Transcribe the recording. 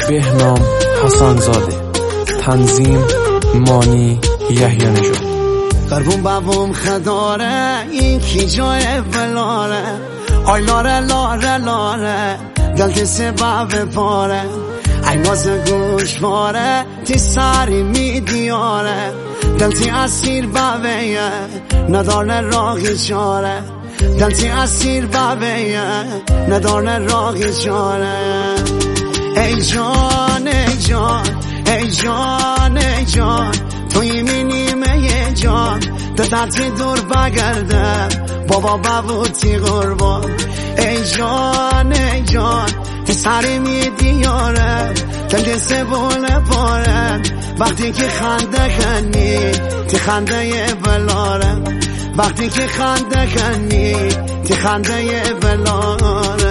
بهنام حسن‌زاده، تنظیم مانی یحیی نژاد. قربون بابم خداره این کی جای بلاره، آی لاره لاره لاره دل سبب پاره، ای ناز گوشواره تی سری میدیاره، دل تی اسیر بابیه نداره راهی چاره، دل تی اسیر بابیه نداره راهی چاره. ای جان ای جان ای جان ای جان توی نیمه جان دردی دور بگرده بابا ببوتی قربان. ای جان ای جان تی سری میدیاره دل سبونه پاره، وقتی که خنده کنی تی خنده بلاره، وقتی که خنده کنی تی خنده بلاره.